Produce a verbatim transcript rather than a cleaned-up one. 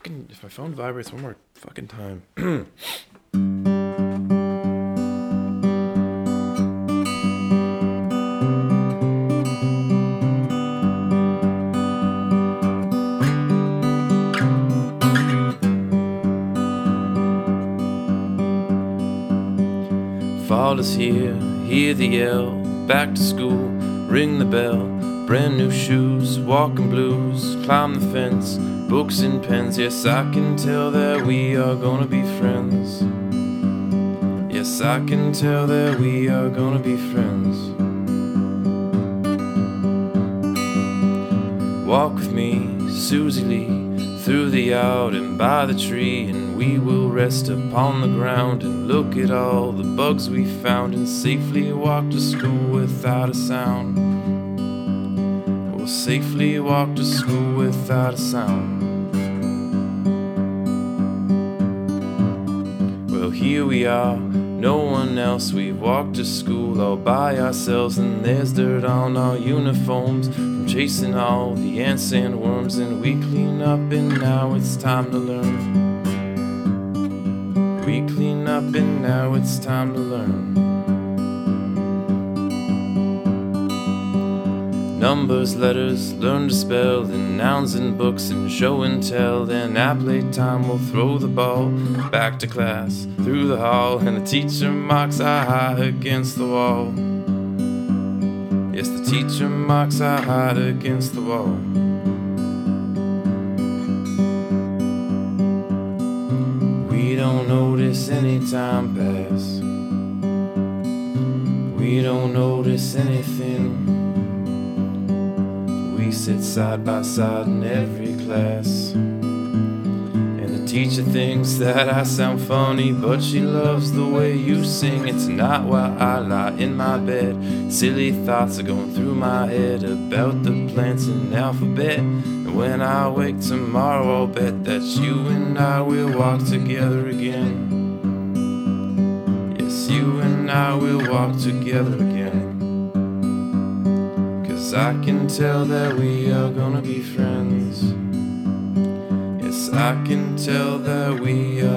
fucking, if my phone vibrates one more fucking time. Fall is here, hear the yell, back to school, ring the bell, brand new shoes, walking blues, climb the fence, books and pens. Yes, I can tell that we are gonna be friends. Yes, I can tell that we are gonna be friends. Walk with me, Susie Lee, through the yard and by the tree, and we will rest upon the ground and look at all the bugs we found, and safely walk to school without a sound. We'll safely walk to school without a sound. Well, here we are, no one else. We've walked to school all by ourselves, and there's dirt on our uniforms from chasing all the ants and worms, and we clean up and now it's time to learn. We clean up and now it's time to learn. Numbers, letters, learn to spell, and nouns and books and show and tell. Then at playtime we'll throw the ball back to class through the hall, and the teacher marks our height against the wall. Yes, the teacher marks our height against the wall. We don't notice any time pass. We don't notice anything. We sit side by side in every class, and the teacher thinks that I sound funny, but she loves the way you sing. It's not while I lie in my bed. Silly thoughts are going through my head about the plants and alphabet. And when I wake tomorrow, I'll bet that you and I will walk together again. Yes, you and I will walk together again. I can tell that we are gonna be friends. Yes, I can tell that we are